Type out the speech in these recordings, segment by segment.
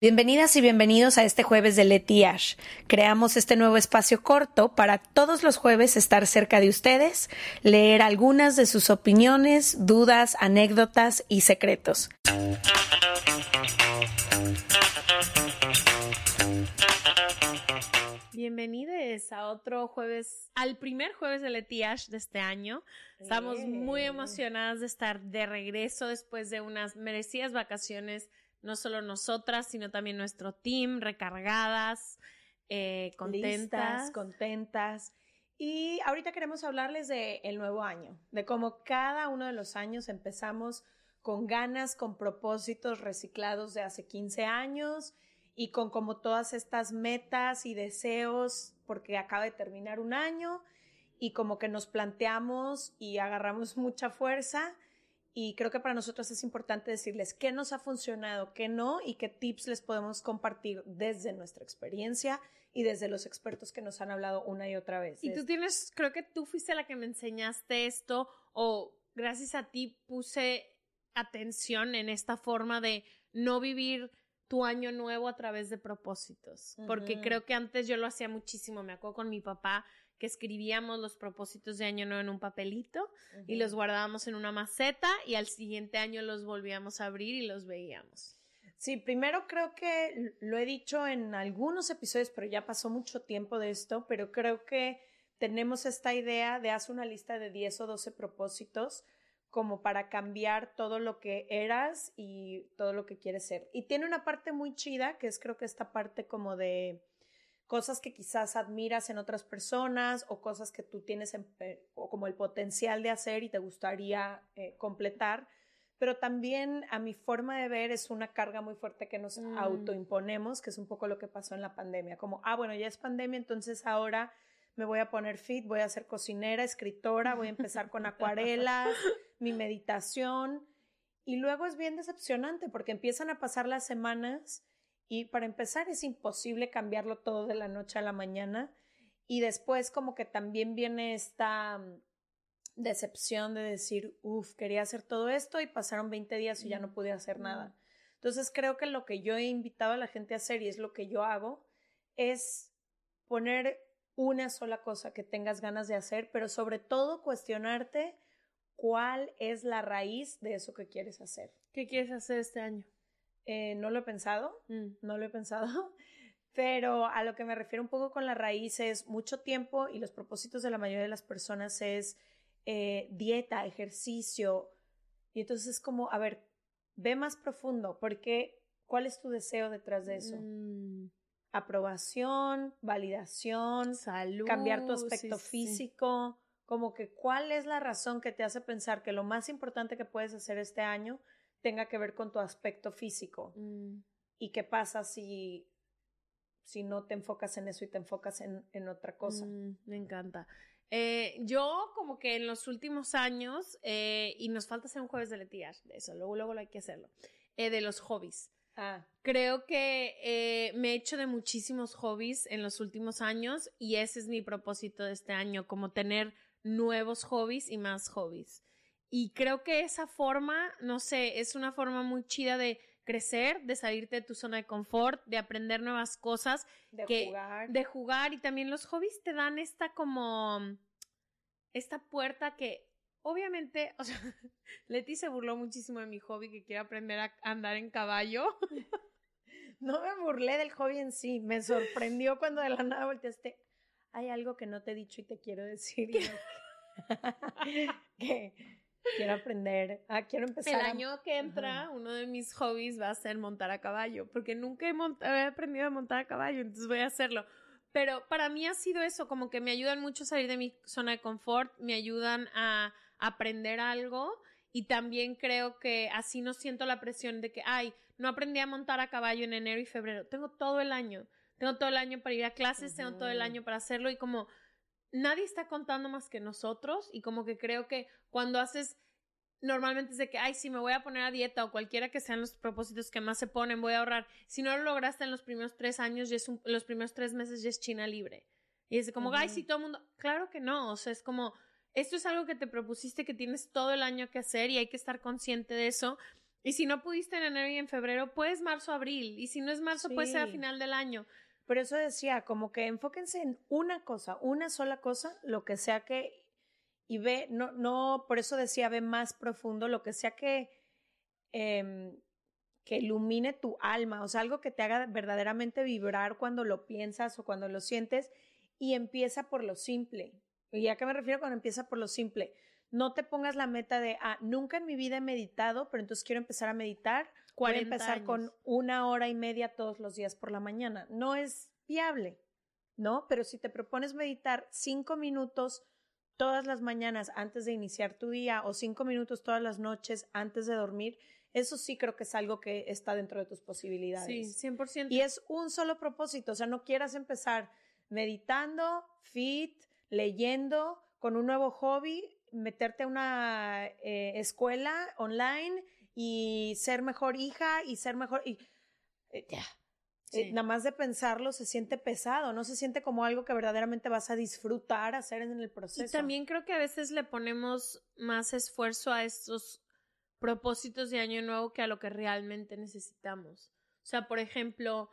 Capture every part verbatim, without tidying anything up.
Bienvenidas y bienvenidos a este jueves de Leti y Ash. Creamos este nuevo espacio corto para todos los jueves estar cerca de ustedes, leer algunas de sus opiniones, dudas, anécdotas y secretos. Bienvenidos a otro jueves, al primer jueves de Leti y Ash de este año. Estamos muy emocionadas de estar de regreso después de unas merecidas vacaciones. No solo nosotras, sino también nuestro team, recargadas, eh, contentas. Listas, contentas. Y ahorita queremos hablarles del nuevo año, de cómo cada uno de los años empezamos con ganas, con propósitos reciclados de hace quince años y con como todas estas metas y deseos porque acaba de terminar un año y como que nos planteamos y agarramos mucha fuerza. Y creo que para nosotros es importante decirles qué nos ha funcionado, qué no, y qué tips les podemos compartir desde nuestra experiencia y desde los expertos que nos han hablado una y otra vez. Y tú tienes, creo que tú fuiste la que me enseñaste esto, o gracias a ti puse atención en esta forma de no vivir tu año nuevo a través de propósitos. Uh-huh. Porque creo que antes yo lo hacía muchísimo, me acuerdo con mi papá, que escribíamos los propósitos de año nuevo en un papelito uh-huh. y los guardábamos en una maceta y al siguiente año los volvíamos a abrir y los veíamos. Sí, primero creo que lo he dicho en algunos episodios, pero ya pasó mucho tiempo de esto, pero creo que tenemos esta idea de hacer una lista de diez o doce propósitos como para cambiar todo lo que eras y todo lo que quieres ser. Y tiene una parte muy chida, que es creo que esta parte como de cosas que quizás admiras en otras personas o cosas que tú tienes en, eh, o como el potencial de hacer y te gustaría eh, completar, pero también a mi forma de ver es una carga muy fuerte que nos mm. autoimponemos, que es un poco lo que pasó en la pandemia, como, ah, bueno, ya es pandemia, entonces ahora me voy a poner fit, voy a ser cocinera, escritora, voy a empezar con acuarelas, mi meditación, y luego es bien decepcionante porque empiezan a pasar las semanas. Y para empezar es imposible cambiarlo todo de la noche a la mañana y después como que también viene esta decepción de decir, uff, quería hacer todo esto y pasaron veinte días y ya no pude hacer nada. Entonces creo que lo que yo he invitado a la gente a hacer y es lo que yo hago es poner una sola cosa que tengas ganas de hacer, pero sobre todo cuestionarte cuál es la raíz de eso que quieres hacer. ¿Qué quieres hacer este año? Eh, no lo he pensado, mm. no lo he pensado, pero a lo que me refiero un poco con la raíz es mucho tiempo y los propósitos de la mayoría de las personas es eh, dieta, ejercicio, y entonces es como, a ver, ve más profundo, porque ¿cuál es tu deseo detrás de eso? Mm. Aprobación, validación, salud, cambiar tu aspecto sí, físico, sí. Como que ¿cuál es la razón que te hace pensar que lo más importante que puedes hacer este año tenga que ver con tu aspecto físico? Mm. ¿Y qué pasa si, si no te enfocas en eso y te enfocas en, en otra cosa? Mm, me encanta. Eh, yo como que en los últimos años, eh, y nos falta hacer un jueves de Leti y Ash, de eso, luego, luego lo hay que hacerlo, eh, de los hobbies. Ah. Creo que eh, me he hecho de muchísimos hobbies en los últimos años y ese es mi propósito de este año, como tener nuevos hobbies y más hobbies. Y creo que esa forma, no sé, es una forma muy chida de crecer, de salirte de tu zona de confort, de aprender nuevas cosas. De que, jugar. De jugar y también los hobbies te dan esta como, esta puerta que obviamente, o sea, Leti se burló muchísimo de mi hobby que quiere aprender a andar en caballo. No me burlé del hobby en sí, me sorprendió cuando de la nada volteaste. Hay algo que no te he dicho y te quiero decir. que quiero aprender, ah, quiero empezar. El año a... que entra, uh-huh. uno de mis hobbies va a ser montar a caballo, porque nunca he, mont- he aprendido a montar a caballo, entonces voy a hacerlo. Pero para mí ha sido eso, como que me ayudan mucho a salir de mi zona de confort, me ayudan a aprender algo y también creo que así no siento la presión de que, ay, no aprendí a montar a caballo en enero y febrero. Tengo todo el año, tengo todo el año para ir a clases, uh-huh. tengo todo el año para hacerlo y como nadie está contando más que nosotros y como que creo que cuando haces, normalmente es de que, ay, si me voy a poner a dieta o cualquiera que sean los propósitos que más se ponen, voy a ahorrar. Si no lo lograste en los primeros tres años, ya es un, los primeros tres meses ya es China libre. Y es como, uh-huh. ay, si todo el mundo, claro que no, o sea, es como, esto es algo que te propusiste que tienes todo el año que hacer y hay que estar consciente de eso. Y si no pudiste en enero y en febrero, pues marzo, abril. Y si no es marzo, Sí. puede ser a final del año. Por eso decía, como que enfóquense en una cosa, una sola cosa, lo que sea que, y ve, no, no, por eso decía, ve más profundo, lo que sea que, eh, que ilumine tu alma, o sea, algo que te haga verdaderamente vibrar cuando lo piensas o cuando lo sientes, y empieza por lo simple. ¿Y a qué me refiero cuando empieza por lo simple? No te pongas la meta de, ah, nunca en mi vida he meditado, pero entonces quiero empezar a meditar. Voy a empezar años. con una hora y media todos los días por la mañana. No es viable, ¿no? Pero si te propones meditar cinco minutos todas las mañanas antes de iniciar tu día o cinco minutos todas las noches antes de dormir, eso sí creo que es algo que está dentro de tus posibilidades. Sí, cien por ciento. Y es un solo propósito, o sea, no quieras empezar meditando, fit, leyendo, con un nuevo hobby, meterte a una eh, escuela online y ser mejor hija y ser mejor... Y, eh, ya. Sí. Eh, nada más de pensarlo se siente pesado, no se siente como algo que verdaderamente vas a disfrutar hacer en el proceso. Y también creo que a veces le ponemos más esfuerzo a estos propósitos de año nuevo que a lo que realmente necesitamos. O sea, por ejemplo,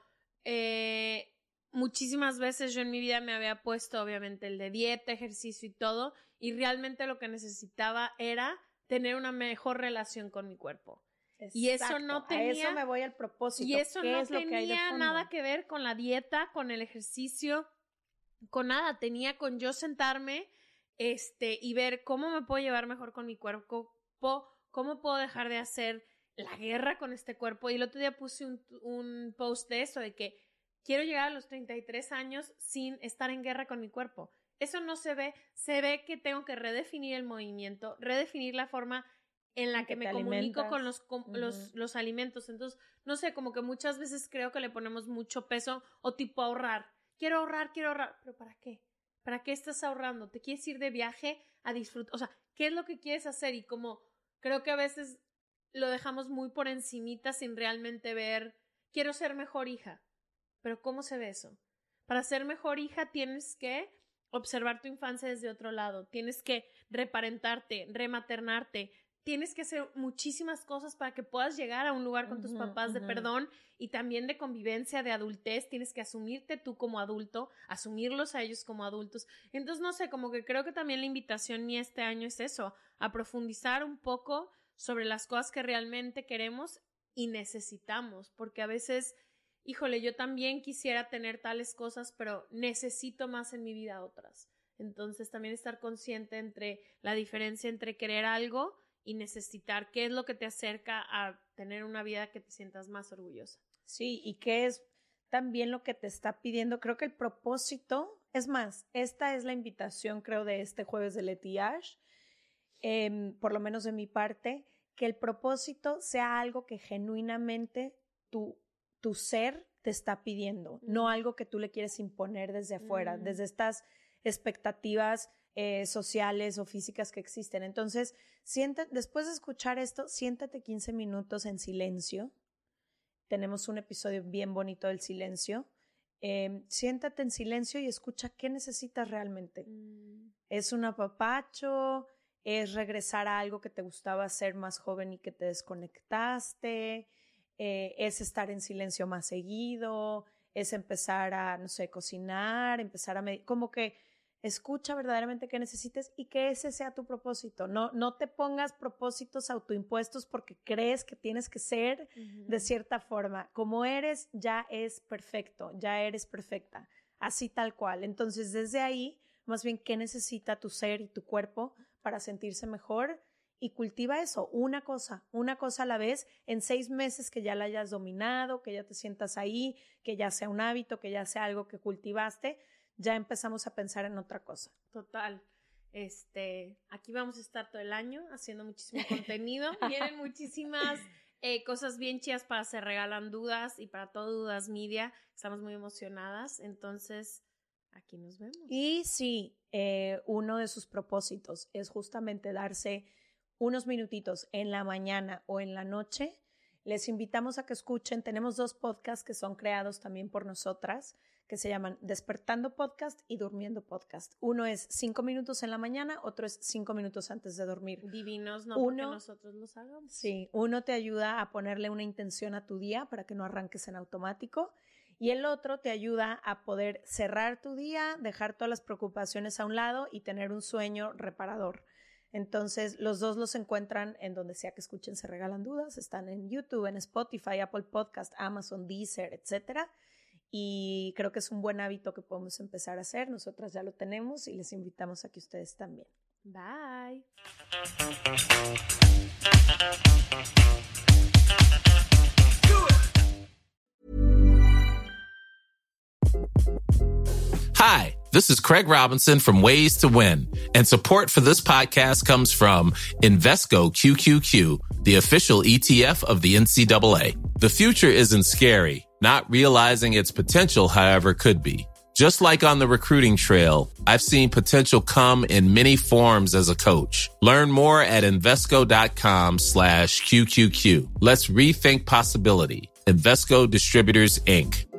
eh, muchísimas veces yo en mi vida me había puesto obviamente el de dieta, ejercicio y todo, y realmente lo que necesitaba era tener una mejor relación con mi cuerpo. Exacto. Y eso no tenía... A eso me voy al propósito. Y eso ¿Qué no es lo que hay de tenía fondo? nada que ver con la dieta, con el ejercicio, con nada. Tenía con yo sentarme este, y ver cómo me puedo llevar mejor con mi cuerpo, cómo puedo dejar de hacer la guerra con este cuerpo. Y el otro día puse un, un post de eso, de que quiero llegar a los treinta y tres años sin estar en guerra con mi cuerpo. Eso no se ve. Se ve que tengo que redefinir el movimiento, redefinir la forma en la que, que me comunico alimentas. con, los, con uh-huh. los, los alimentos. Entonces, no sé, como que muchas veces creo que le ponemos mucho peso o tipo ahorrar. Quiero ahorrar, quiero ahorrar. ¿Pero para qué? ¿Para qué estás ahorrando? ¿Te quieres ir de viaje a disfrutar? O sea, ¿qué es lo que quieres hacer? Y como creo que a veces lo dejamos muy por encimita sin realmente ver, quiero ser mejor hija. ¿Pero cómo se ve eso? Para ser mejor hija tienes que observar tu infancia desde otro lado. Tienes que reparentarte, rematernarte. Tienes que hacer muchísimas cosas para que puedas llegar a un lugar con uh-huh, tus papás uh-huh. de perdón y también de convivencia, de adultez. Tienes que asumirte tú como adulto, asumirlos a ellos como adultos. Entonces, no sé, como que creo que también la invitación mía este año es eso, a profundizar un poco sobre las cosas que realmente queremos y necesitamos, porque a veces, híjole, yo también quisiera tener tales cosas, pero necesito más en mi vida otras. Entonces, también estar consciente entre la diferencia entre querer algo y necesitar, qué es lo que te acerca a tener una vida que te sientas más orgullosa. Sí, y qué es también lo que te está pidiendo. Creo que el propósito, es más, esta es la invitación, creo, de este jueves de Leti Ash, eh, por lo menos de mi parte, que el propósito sea algo que genuinamente tu, tu ser te está pidiendo, mm. no algo que tú le quieres imponer desde afuera, mm. desde estas expectativas Eh, sociales o físicas que existen. Entonces, sienta, después de escuchar esto, siéntate quince minutos en silencio. Tenemos un episodio bien bonito del silencio. Eh, siéntate en silencio y escucha qué necesitas realmente. Mm. ¿Es un apapacho? ¿Es regresar a algo que te gustaba hacer más joven y que te desconectaste? Eh, ¿Es estar en silencio más seguido? ¿Es empezar a, no sé, cocinar? Empezar a meditar, como que escucha verdaderamente qué necesites y que ese sea tu propósito. No, no te pongas propósitos autoimpuestos porque crees que tienes que ser uh-huh. de cierta forma. Como eres, ya es perfecto, ya eres perfecta, así tal cual. Entonces, desde ahí, más bien, ¿qué necesita tu ser y tu cuerpo para sentirse mejor? Y cultiva eso, una cosa, una cosa a la vez, en seis meses que ya la hayas dominado, que ya te sientas ahí, que ya sea un hábito, que ya sea algo que cultivaste, ya empezamos a pensar en otra cosa. Total. Este, aquí vamos a estar todo el año haciendo muchísimo contenido. Vienen muchísimas eh, cosas bien chidas para Se Regalan Dudas y para todo Dudas Media. Estamos muy emocionadas. Entonces, aquí nos vemos. Y sí, eh, uno de sus propósitos es justamente darse unos minutitos en la mañana o en la noche. Les invitamos a que escuchen. Tenemos dos podcasts que son creados también por nosotras, que se llaman Despertando Podcast y Durmiendo Podcast. Uno es cinco minutos en la mañana, otro es cinco minutos antes de dormir. Divinos, no uno, porque nosotros los hagamos. Sí, uno te ayuda a ponerle una intención a tu día para que no arranques en automático y el otro te ayuda a poder cerrar tu día, dejar todas las preocupaciones a un lado y tener un sueño reparador. Entonces, los dos los encuentran en donde sea que escuchen Se Regalan Dudas. Están en YouTube, en Spotify, Apple Podcast, Amazon, Deezer, etcétera. Y creo que es un buen hábito que podemos empezar a hacer. Nosotras ya lo tenemos y les invitamos a que ustedes también. Bye. Hi, this is Craig Robinson from Ways to Win, and support for this podcast comes from Invesco Q Q Q, the official E T F of the N C double A. The future isn't scary. Not realizing its potential, however, could be. Just like on the recruiting trail, I've seen potential come in many forms as a coach. Learn more at Invesco.com slash QQQ. Let's rethink possibility. Invesco Distributors, Incorporated.